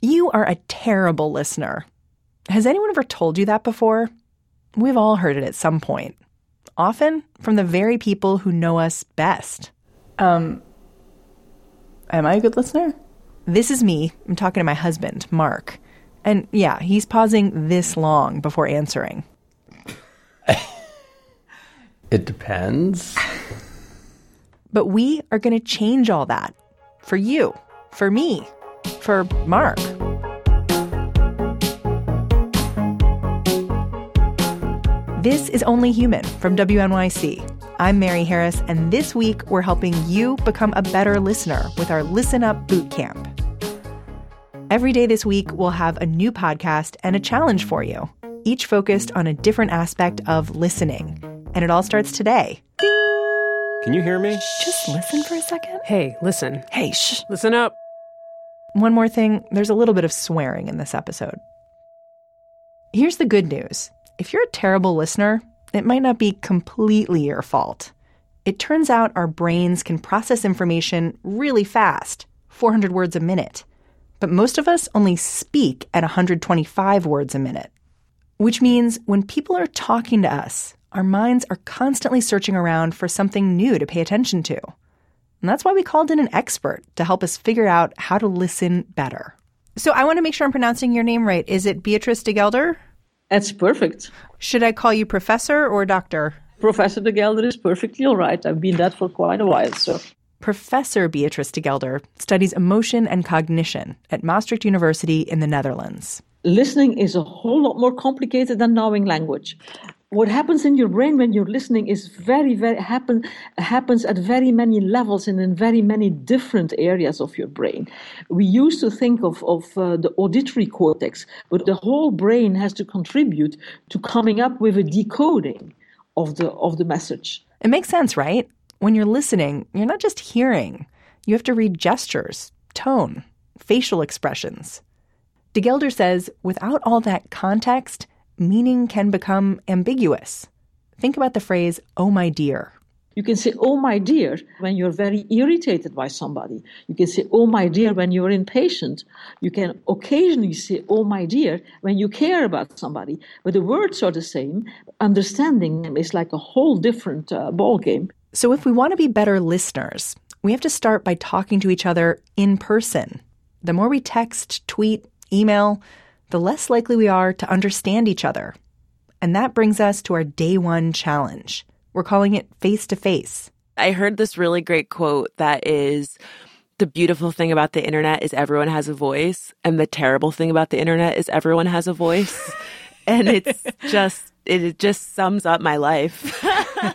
You are a terrible listener. Has anyone ever told you that before? We've all heard it at some point. Often from the very people who know us best. Am I a good listener? This is me. I'm talking to my husband, Mark. And yeah, he's pausing this long before answering. It depends. But we are going to change all that. For you. For me. For Mark. This is Only Human from WNYC. I'm Mary Harris, and this week we're helping you become a better listener with our Listen Up Boot Camp. Every day this week, we'll have a new podcast and a challenge for you, each focused on a different aspect of listening. And it all starts today. Can you hear me? Just listen for a second. Hey, listen. Hey, shh. Listen up. One more thing, there's a little bit of swearing in this episode. Here's the good news. If you're a terrible listener, it might not be completely your fault. It turns out our brains can process information really fast, 400 words a minute. But most of us only speak at 125 words a minute. Which means when people are talking to us, our minds are constantly searching around for something new to pay attention to. And that's why we called in an expert to help us figure out how to listen better. So I want to make sure I'm pronouncing your name right. Is it Beatrice de Gelder? That's perfect. Should I call you professor or doctor? Professor de Gelder is perfectly all right. I've been that for quite a while, so. Professor Beatrice de Gelder studies emotion and cognition at Maastricht University in the Netherlands. Listening is a whole lot more complicated than knowing language. What happens in your brain when you're listening is happens at very many levels and in very many different areas of your brain. We used to think of the auditory cortex, but the whole brain has to contribute to coming up with a decoding of the message. It makes sense, right? When you're listening, you're not just hearing. You have to read gestures, tone, facial expressions. De Gelder says without all that context, meaning can become ambiguous. Think about the phrase, oh, my dear. You can say, oh, my dear, when you're very irritated by somebody. You can say, oh, my dear, when you're impatient. You can occasionally say, oh, my dear, when you care about somebody. But the words are the same. Understanding them is like a whole different ballgame. So if we want to be better listeners, we have to start by talking to each other in person. The more we text, tweet, email, the less likely we are to understand each other. And that brings us to our day one challenge. We're calling it face-to-face. I heard this really great quote that is, the beautiful thing about the internet is everyone has a voice, and the terrible thing about the internet is everyone has a voice. And it just sums up my life.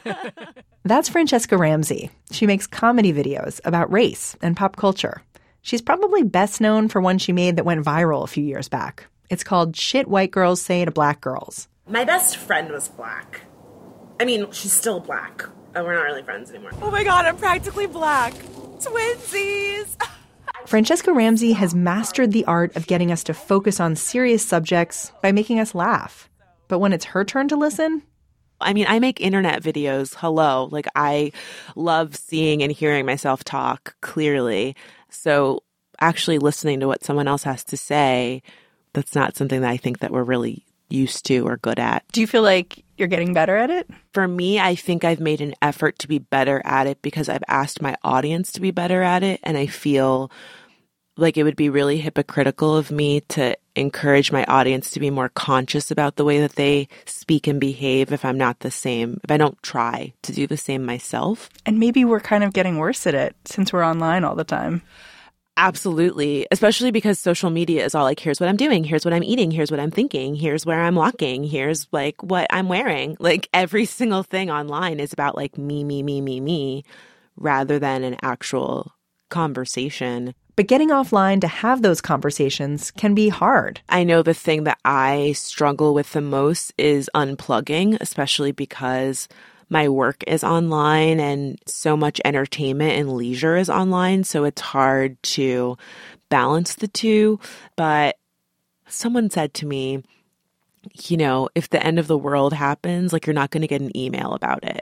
That's Franchesca Ramsey. She makes comedy videos about race and pop culture. She's probably best known for one she made that went viral a few years back. It's called Shit White Girls Say to Black Girls. My best friend was black. I mean, she's still black. We're not really friends anymore. Oh my God, I'm practically black. Twinsies. Franchesca Ramsey has mastered the art of getting us to focus on serious subjects by making us laugh. But when it's her turn to listen... I mean, I make internet videos. Hello. Like, I love seeing and hearing myself talk clearly. So actually listening to what someone else has to say, that's not something that I think that we're really used to or good at. Do you feel like you're getting better at it? For me, I think I've made an effort to be better at it because I've asked my audience to be better at it. And I feel like it would be really hypocritical of me to encourage my audience to be more conscious about the way that they speak and behave if I'm not the same, if I don't try to do the same myself. And maybe we're kind of getting worse at it since we're online all the time. Absolutely. Especially because social media is all like, here's what I'm doing, here's what I'm eating, here's what I'm thinking, here's where I'm walking, here's like what I'm wearing. Like every single thing online is about like me, rather than an actual conversation. But getting offline to have those conversations can be hard. I know the thing that I struggle with the most is unplugging, especially because my work is online and so much entertainment and leisure is online. So it's hard to balance the two. But someone said to me, you know, if the end of the world happens, like you're not going to get an email about it.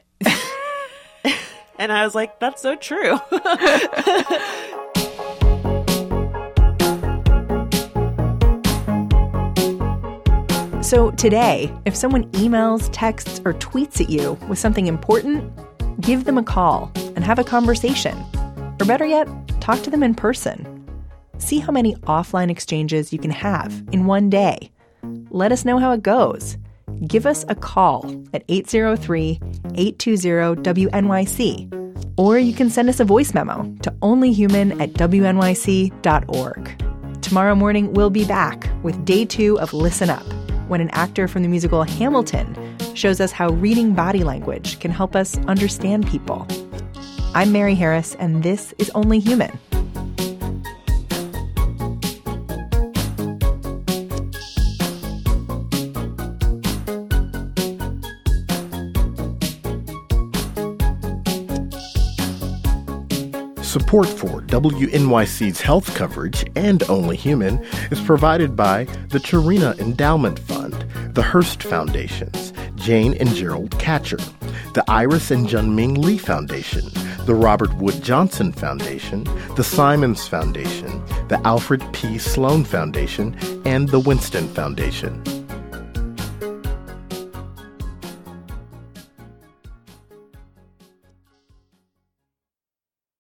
And I was like, that's so true. So today, if someone emails, texts, or tweets at you with something important, give them a call and have a conversation. Or better yet, talk to them in person. See how many offline exchanges you can have in one day. Let us know how it goes. Give us a call at 803-820-WNYC. Or you can send us a voice memo to onlyhuman@wnyc.org. Tomorrow morning, we'll be back with day 2 of Listen Up, when an actor from the musical Hamilton shows us how reading body language can help us understand people. I'm Mary Harris, and this is Only Human. Support for WNYC's health coverage and Only Human is provided by the Chirina Endowment Fund, the Hearst Foundations, Jane and Gerald Catcher, the Iris and Junming Lee Foundation, the Robert Wood Johnson Foundation, the Simons Foundation, the Alfred P. Sloan Foundation, and the Winston Foundation.